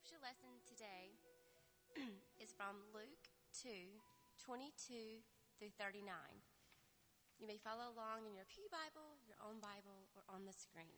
scripture lesson today is from Luke 2:22 through 39. You may follow along in your pew Bible, your own Bible, or on the screen.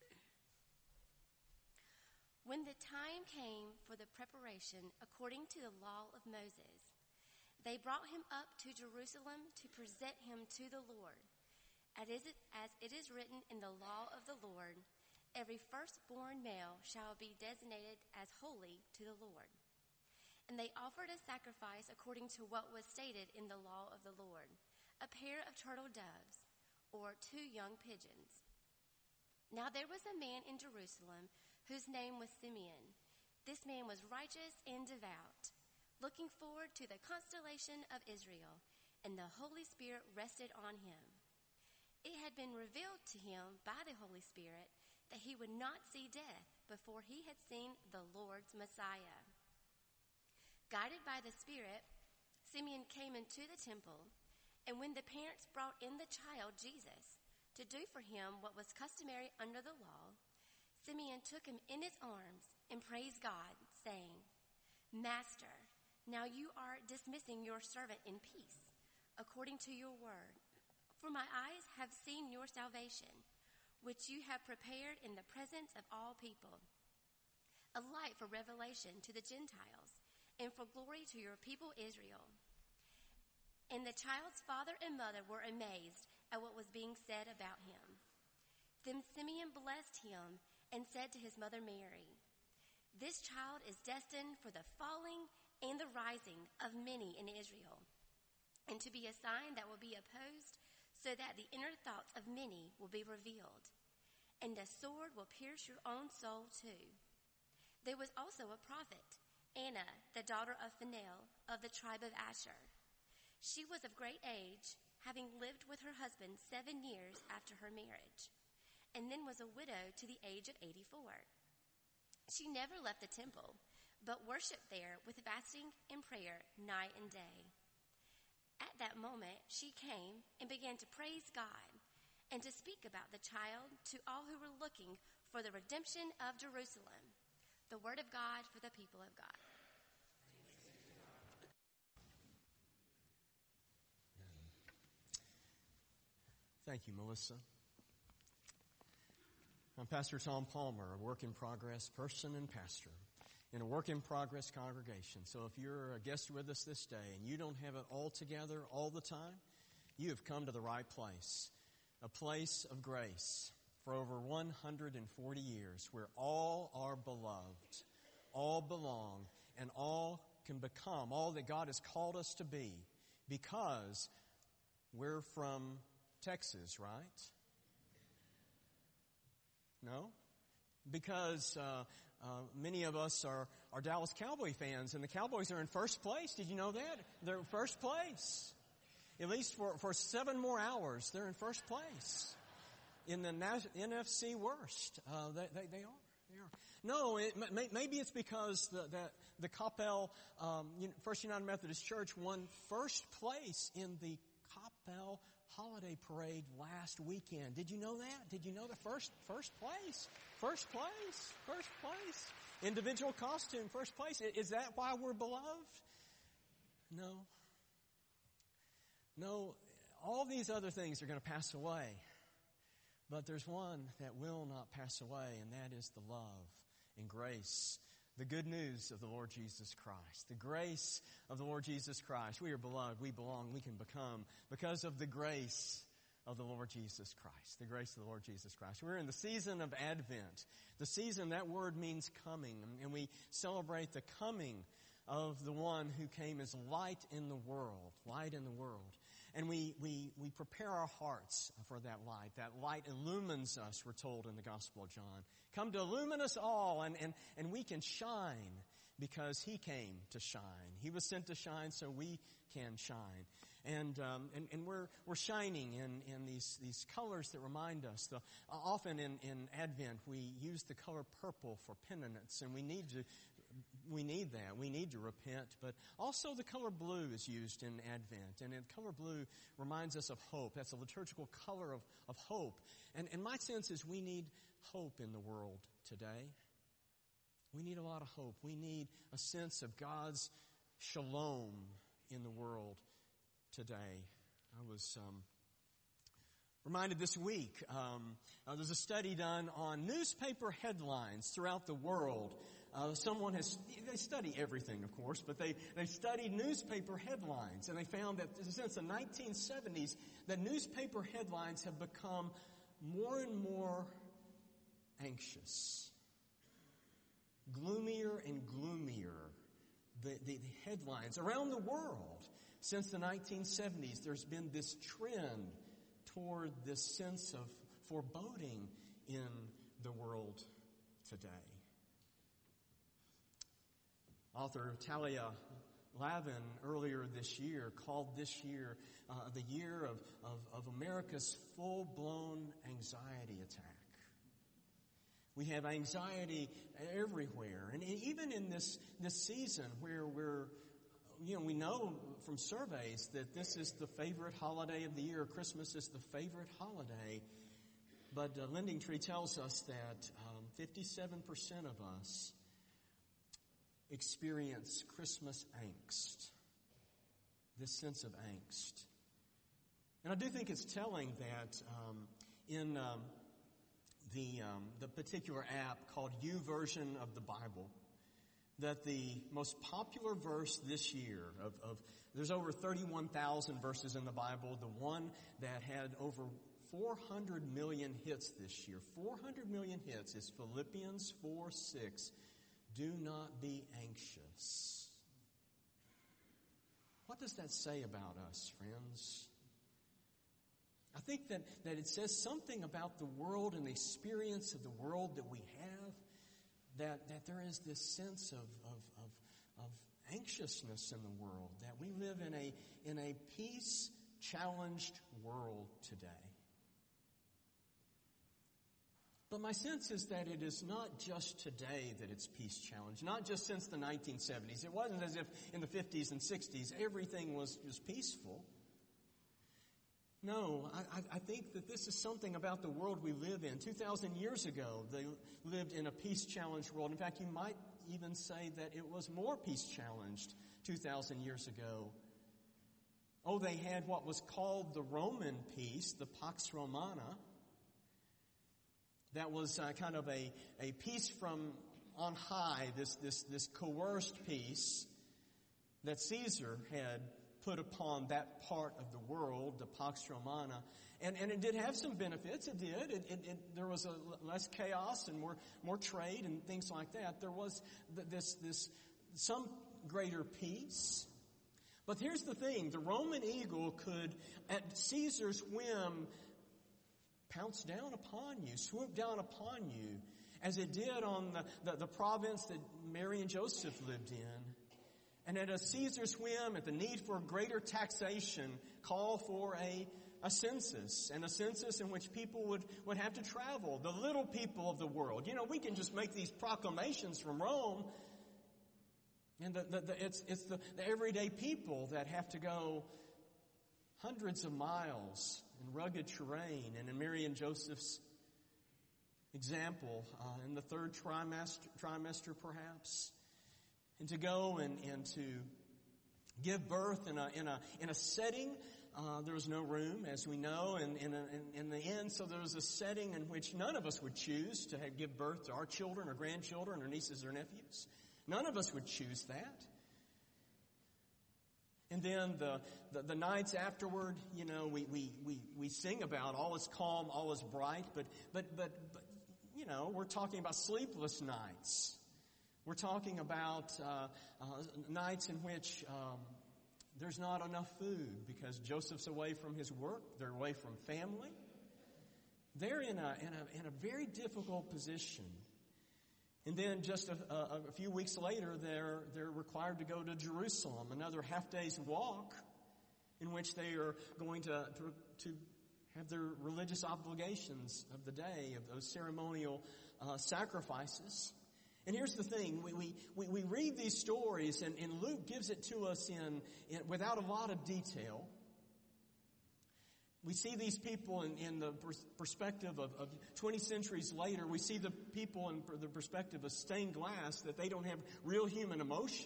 When the time came for the preparation according to the law of Moses, they brought him up to Jerusalem to present him to the Lord. As it is written in the law of the Lord, every firstborn male shall be designated as holy to the Lord. And they offered a sacrifice according to what was stated in the law of the Lord, a pair of turtle doves, or 2 young pigeons. Now there was a man in Jerusalem whose name was Simeon. This man was righteous and devout, looking forward to the consolation of Israel, and the Holy Spirit rested on him. It had been revealed to him by the Holy Spirit that he would not see death before he had seen the Lord's Messiah. Guided by the Spirit, Simeon came into the temple, and when the parents brought in the child Jesus to do for him what was customary under the law, Simeon took him in his arms and praised God, saying, "Master, now you are dismissing your servant in peace, according to your word. For my eyes have seen your salvation, which you have prepared in the presence of all people, a light for revelation to the Gentiles, and for glory to your people Israel." And the child's father and mother were amazed at what was being said about him. Then Simeon blessed him and said to his mother Mary, "This child is destined for the falling and the rising of many in Israel, and to be a sign that will be opposed, so that the inner thoughts of many will be revealed. And a sword will pierce your own soul too." There was also a prophet, Anna, the daughter of Phanuel of the tribe of Asher. She was of great age, having lived with her husband 7 years after her marriage, and then was a widow to the age of 84. She never left the temple, but worshipped there with fasting and prayer night and day. At that moment, she came and began to praise God and to speak about the child to all who were looking for the redemption of Jerusalem. The word of God for the people of God. Thank you, Melissa. I'm Pastor Tom Palmer, a work-in-progress person and pastor in a work-in-progress congregation. So if you're a guest with us this day and you don't have it all together all the time, you have come to the right place, a place of grace for over 140 years where all are beloved, all belong, and all can become all that God has called us to be because we're from Texas, right? No? Because many of us are Dallas Cowboy fans, and the Cowboys are in first place. Did you know that? They're in first place. At least for 7 more hours, they're in first place. In the NFC worst. They are. They are. No, maybe it's because the Coppell First United Methodist Church won first place in the Coppell Holiday Parade last weekend. Did you know that? Did you know the first place? First place. Individual costume, first place. Is that why we're beloved? No. No, all these other things are going to pass away. But there's one that will not pass away, and that is the love and grace, the good news of the Lord Jesus Christ. The grace of the Lord Jesus Christ. We are beloved, we belong, we can become because of the grace of the Lord Jesus Christ. The grace of the Lord Jesus Christ. We're in the season of Advent. The season, that word means coming. And we celebrate the coming of the one who came as light in the world. Light in the world. And we prepare our hearts for that light. That light illumines us, we're told in the Gospel of John. Come to illumine us all, and we can shine because He came to shine. He was sent to shine so we can shine. And we're shining in these colors that remind us. Often in Advent we use the color purple for penitence, and we need that. We need to repent. But also the color blue is used in Advent, and the color blue reminds us of hope. That's a liturgical color of hope. And my sense is we need hope in the world today. We need a lot of hope. We need a sense of God's shalom in the world today. I was reminded this week, there's a study done on newspaper headlines throughout the world. They study everything, of course, but they studied newspaper headlines, and they found that since the 1970s, that newspaper headlines have become more and more anxious. Gloomier and gloomier, the headlines around the world. Since the 1970s, there's been this trend toward this sense of foreboding in the world today. Author Talia Lavin earlier this year called this year the year of America's full-blown anxiety attack. We have anxiety everywhere. And even in this season where we know from surveys that this is the favorite holiday of the year. Christmas is the favorite holiday. But LendingTree tells us that 57% of us experience Christmas angst. This sense of angst. And I do think it's telling that in the particular app called YouVersion of the Bible, that the most popular verse this year there's over 31,000 verses in the Bible. The one that had over 400 million hits this year, 400 million hits, is Philippians 4:6. Do not be anxious. What does that say about us, friends? I think that it says something about the world and the experience of the world that we have, that there is this sense of anxiousness in the world, that we live in a peace-challenged world today. But my sense is that it is not just today that it's peace-challenged, not just since the 1970s. It wasn't as if in the 50s and 60s everything was peaceful. No, I think that this is something about the world we live in. 2,000 years ago, they lived in a peace-challenged world. In fact, you might even say that it was more peace-challenged 2,000 years ago. Oh, they had what was called the Roman peace, the Pax Romana. That was kind of a peace from on high, this coerced peace that Caesar had put upon that part of the world, the Pax Romana. And it did have some benefits. It did. There was less chaos and more trade and things like that. There was some greater peace. But here's the thing. The Roman eagle could, at Caesar's whim, pounce down upon you, swoop down upon you, as it did on the province that Mary and Joseph lived in. And at a Caesar's whim, at the need for greater taxation, call for a census, and a census in which people would have to travel, the little people of the world. You know, we can just make these proclamations from Rome, and it's the everyday people that have to go hundreds of miles in rugged terrain. And in Mary and Joseph's example, in the third trimester perhaps, and to go and to give birth in a setting. There was no room, as we know, in the end. So there was a setting in which none of us would choose to give birth to our children or grandchildren or nieces or nephews. None of us would choose that. And then the nights afterward, you know, we sing about all is calm, all is bright, but you know, we're talking about sleepless nights. We're talking about nights in which there's not enough food because Joseph's away from his work. They're away from family. They're in a very difficult position. And then just a few weeks later, they're required to go to Jerusalem, another half day's walk, in which they are going to have their religious obligations of the day, of those ceremonial sacrifices. And here's the thing, we read these stories, and Luke gives it to us in without a lot of detail. We see these people in the perspective of 20 centuries later. We see the people in the perspective of stained glass, that they don't have real human emotion.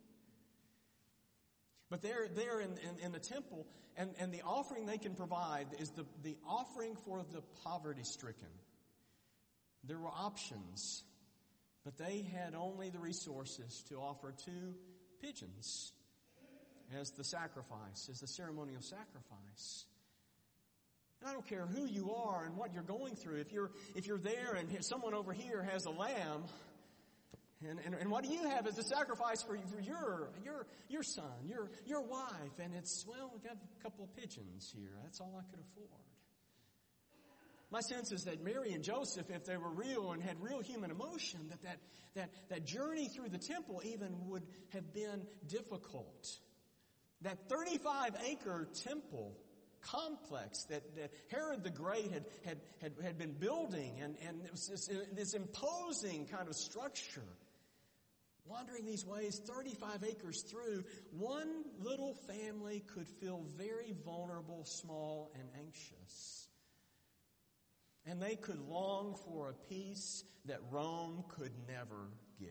But they're there in the temple, and the offering they can provide is the offering for the poverty-stricken. There were options, but they had only the resources to offer 2 pigeons as the sacrifice, as the ceremonial sacrifice. And I don't care who you are and what you're going through. If you're there and someone over here has a lamb, and what do you have as a sacrifice for your son, your wife? And it's, well, we've got a couple of pigeons here. That's all I could afford. My sense is that Mary and Joseph, if they were real and had real human emotion, that journey through the temple even would have been difficult. That 35-acre temple complex that Herod the Great had been building, and it was this imposing kind of structure. Wandering these ways, 35 acres through, one little family could feel very vulnerable, small, and anxious. And they could long for a peace that Rome could never give.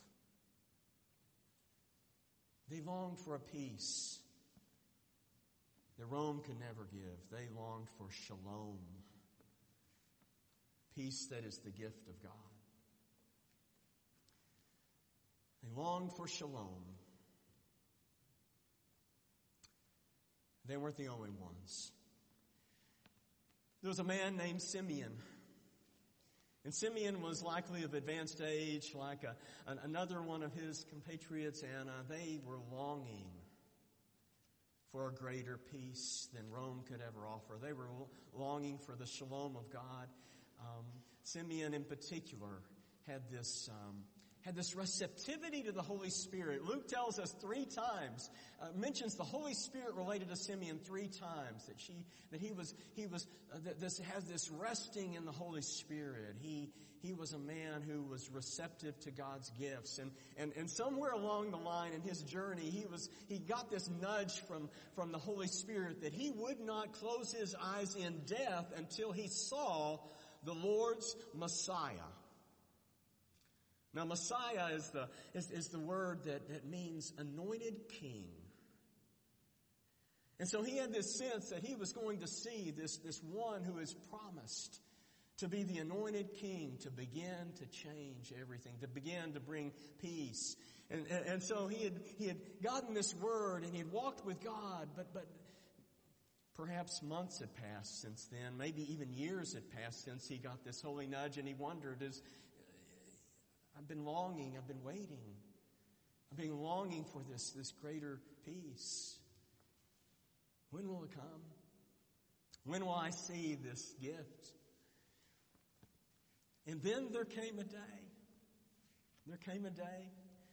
They longed for a peace that Rome could never give. They longed for shalom, peace that is the gift of God. They longed for shalom. They weren't the only ones. There was a man named Simeon. And Simeon was likely of advanced age, like another one of his compatriots, Anna. They were longing for a greater peace than Rome could ever offer. They were longing for the shalom of God. Simeon in particular had this receptivity to the Holy Spirit. Luke tells us 3 times, mentions the Holy Spirit related to Simeon 3 times, that has this resting in the Holy Spirit. He was a man who was receptive to God's gifts, and somewhere along the line in his journey, he got this nudge from the Holy Spirit that he would not close his eyes in death until he saw the Lord's Messiah. Now, Messiah is the word that means anointed king. And so he had this sense that he was going to see this one who is promised to be the anointed king, to begin to change everything, to begin to bring peace. And so he had gotten this word, and he had walked with God, but perhaps months had passed since then, maybe even years had passed since he got this holy nudge, and he wondered, I've been longing, I've been waiting. I've been longing for this greater peace. When will it come? When will I see this gift? And then there came a day. There came a day.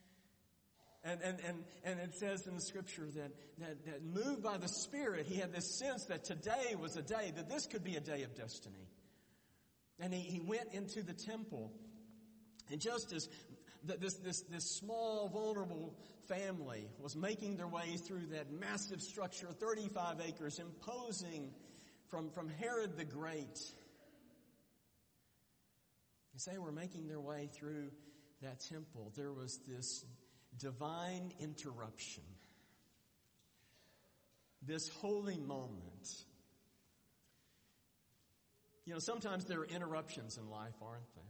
And it says in the Scripture that moved by the Spirit, he had this sense that today was a day, that this could be a day of destiny. And he went into the temple. And just as this small, vulnerable family was making their way through that massive structure, 35 acres, imposing from Herod the Great, as they were making their way through that temple, there was this divine interruption, this holy moment. You know, sometimes there are interruptions in life, aren't there?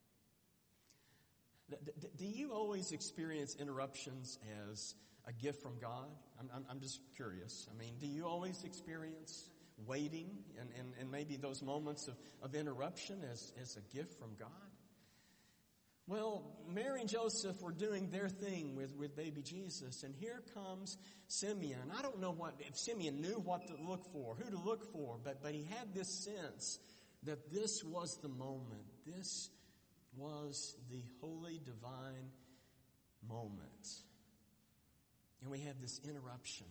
Do you always experience interruptions as a gift from God? I'm just curious. I mean, do you always experience waiting and maybe those moments of interruption as a gift from God? Well, Mary and Joseph were doing their thing with baby Jesus, and here comes Simeon. I don't know if Simeon knew what to look for, who to look for, but he had this sense that this was the moment. This was the holy, divine moment. And we have this interruption.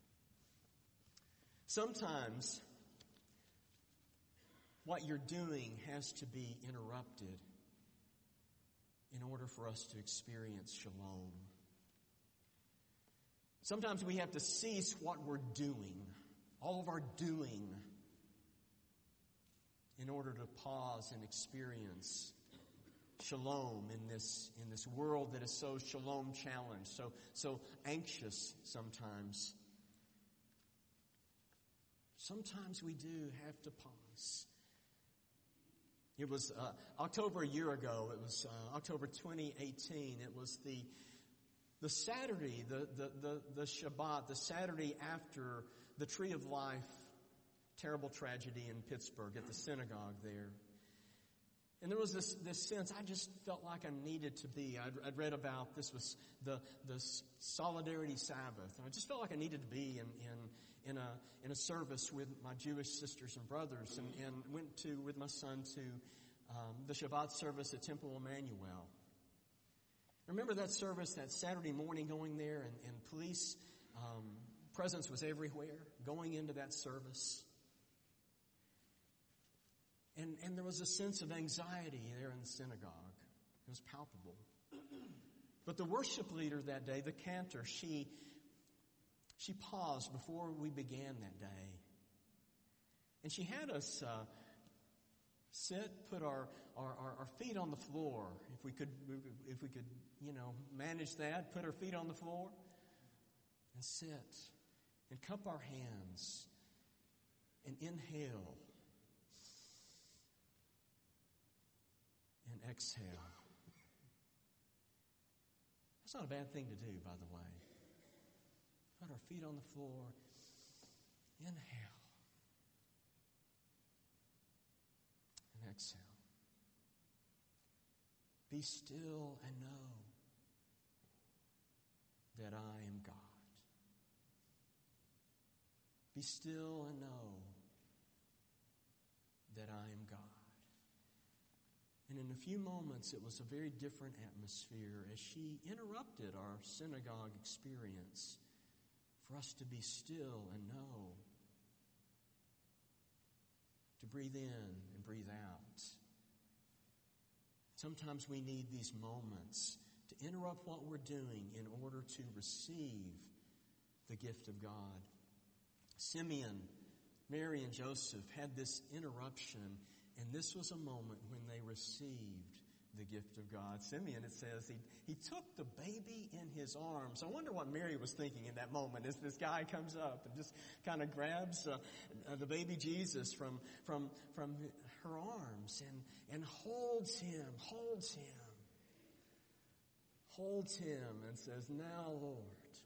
Sometimes what you're doing has to be interrupted in order for us to experience shalom. Sometimes we have to cease what we're doing, all of our doing, in order to pause and experience shalom in this world that is so shalom challenged, so anxious sometimes. Sometimes we do have to pause. It was October a year ago. It was October 2018. It was the Saturday, the Shabbat, the Saturday after the Tree of Life terrible tragedy in Pittsburgh at the synagogue there. And there was this sense, I just felt like I needed to be. I'd read about, this was the Solidarity Sabbath. And I just felt like I needed to be in a service with my Jewish sisters and brothers, and went with my son to the Shabbat service at Temple Emmanuel. I remember that service, that Saturday morning, going there, and police presence was everywhere, going into that service. And there was a sense of anxiety there in the synagogue. It was palpable. But the worship leader that day, the cantor, she paused before we began that day. And she had us sit, put our feet on the floor. If we could, manage that, put our feet on the floor and sit and cup our hands and inhale and exhale. That's not a bad thing to do, by the way. Put our feet on the floor. Inhale. And exhale. Be still and know that I am God. Be still and know that I am God. And in a few moments, it was a very different atmosphere as she interrupted our synagogue experience for us to be still and know, to breathe in and breathe out. Sometimes we need these moments to interrupt what we're doing in order to receive the gift of God. Simeon, Mary, and Joseph had this interruption, and this was a moment when they received the gift of God. Simeon, it says, he took the baby in his arms. I wonder what Mary was thinking in that moment as this guy comes up and just kind of grabs the baby Jesus from her arms and holds him, and says, "Now, Lord,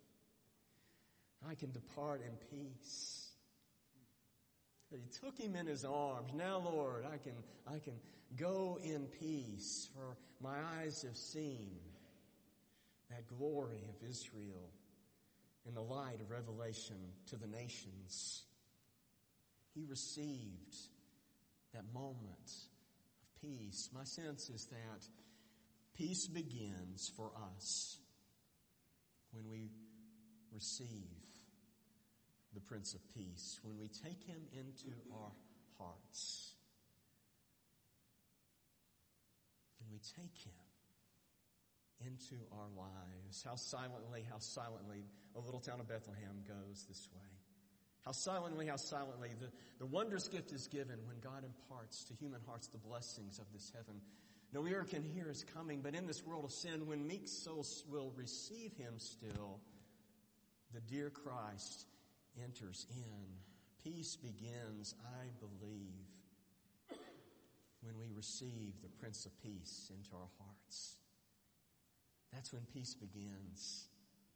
I can depart in peace." He took him in his arms. "Now, Lord, I can go in peace, for my eyes have seen that glory of Israel in the light of revelation to the nations." He received that moment of peace. My sense is that peace begins for us when we receive the Prince of Peace, when we take him into our hearts. When we take him into our lives. How silently a little town of Bethlehem goes this way. How silently the wondrous gift is given when God imparts to human hearts the blessings of this heaven. No ear can hear his coming, but in this world of sin, when meek souls will receive him still, the dear Christ enters in. Peace begins, I believe, when we receive the Prince of Peace into our hearts. That's when peace begins.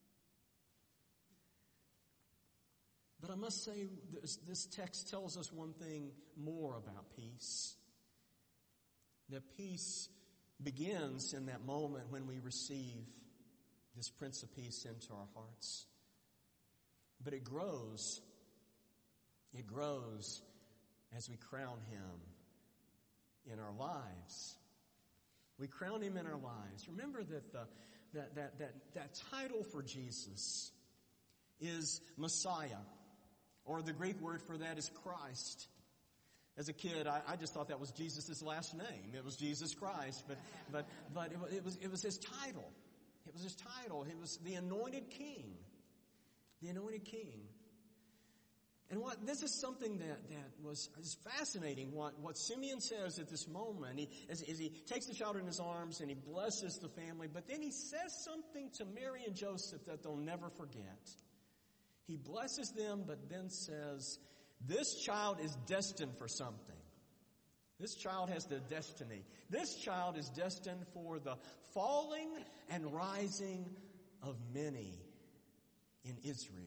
But I must say, this text tells us one thing more about peace. That peace begins in that moment when we receive this Prince of Peace into our hearts. But it grows. It grows as we crown him in our lives. We crown him in our lives. Remember that title for Jesus is Messiah, or the Greek word for that is Christ. As a kid, I just thought that was Jesus' last name. It was Jesus Christ, but it was his title. It was his title. He was the anointed king. The anointed king. And this is something that is fascinating, what Simeon says at this moment. As he takes the child in his arms and he blesses the family, but then he says something to Mary and Joseph that they'll never forget. He blesses them, but then says, this child is destined for something. This child has the destiny. This child is destined for the falling and rising of many in Israel.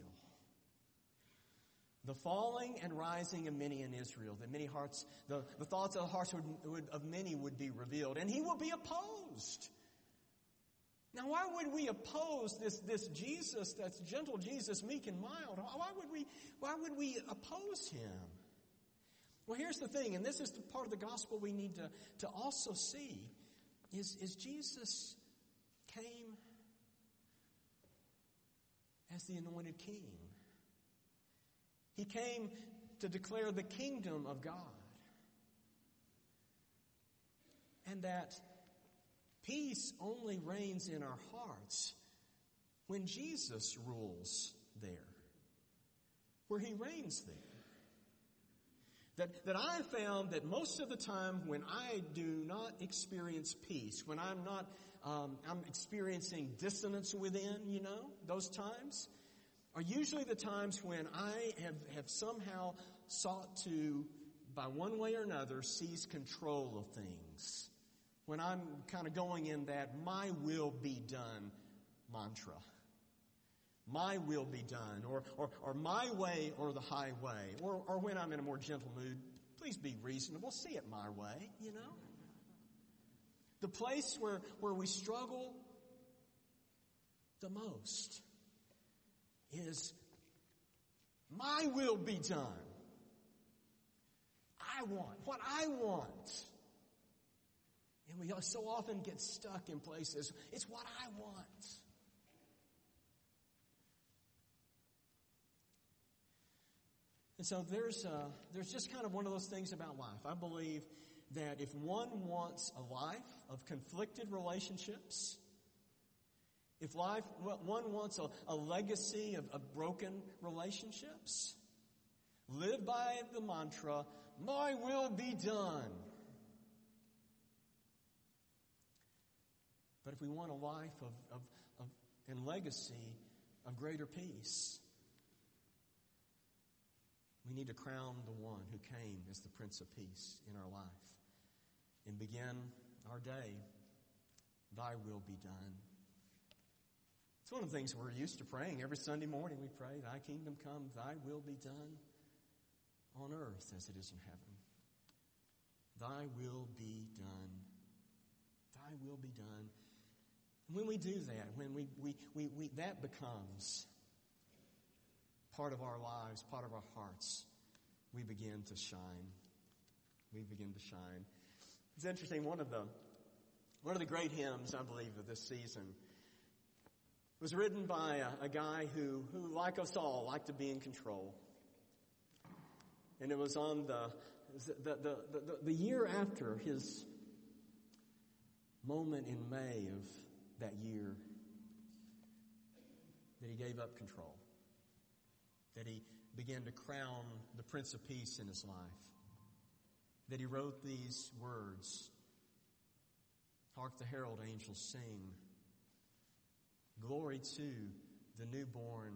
The falling and rising of many in Israel, that many hearts, the thoughts of the hearts of many would be revealed, and he will be opposed. Now, why would we oppose this Jesus, that's gentle Jesus, meek and mild? Why would we oppose him? Well, here's the thing, and this is the part of the gospel we need to also see, is Jesus came as the anointed king. He came to declare the kingdom of God. And that peace only reigns in our hearts when Jesus rules there, where he reigns there. That I found that most of the time when I do not experience peace, when I'm experiencing dissonance within, those times, are usually the times when I have somehow sought to, by one way or another, seize control of things. When I'm kind of going in that my will be done mantra. My will be done, or my way or the highway, or when I'm in a more gentle mood, please be reasonable, see it my way, The place where we struggle the most is my will be done. I want what I want. And we so often get stuck in places, it's what I want. And so there's just kind of one of those things about life. I believe that if one wants a life of conflicted relationships, if one wants a legacy of broken relationships, live by the mantra, my will be done. But if we want a life and legacy of greater peace, we need to crown the one who came as the Prince of Peace in our life and begin our day, thy will be done. It's one of the things we're used to praying. Every Sunday morning we pray, thy kingdom come, thy will be done on earth as it is in heaven. Thy will be done. Thy will be done. And when we do that, when we that becomes part of our lives, part of our hearts, we begin to shine. We begin to shine. It's interesting, one of the great hymns, I believe, of this season was written by a guy who, like us all, liked to be in control. And it was on the year after his moment in May of that year that he gave up control. That he began to crown the Prince of Peace in his life. That he wrote these words, hark the herald angels sing, glory to the newborn,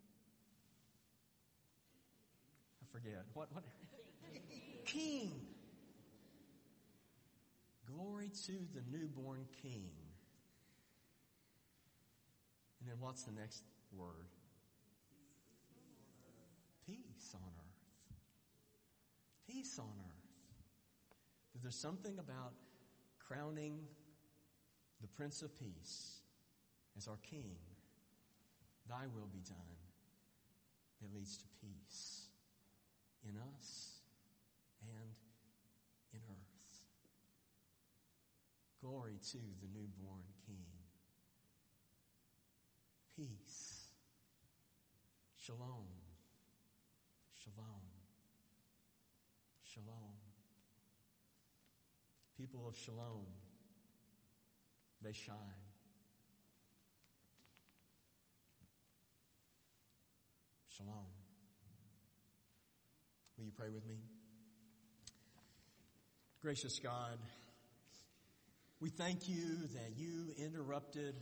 I forget, what? King. Glory to the newborn King. And then what's the next word? Peace on earth. Peace on earth. There's something about crowning the Prince of Peace as our King, thy will be done, that leads to peace in us and in earth. Glory to the newborn King. Peace. Shalom. Shalom. Shalom. People of Shalom, they shine. Shalom. Will you pray with me? Gracious God, we thank you that you interrupted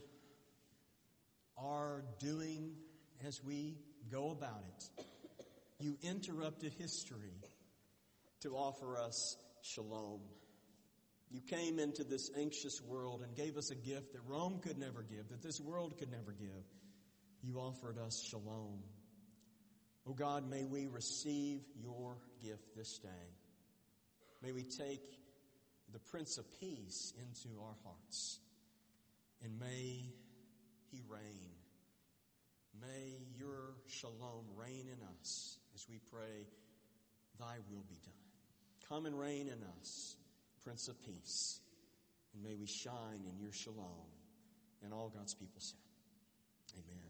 our doing as we go about it. You interrupted history to offer us shalom. You came into this anxious world and gave us a gift that Rome could never give, that this world could never give. You offered us shalom. Oh God, may we receive your gift this day. May we take the Prince of Peace into our hearts. And may he reign. May your shalom reign in us as we pray, thy will be done. Come and reign in us, Prince of Peace. And may we shine in your shalom. And all God's people said, amen.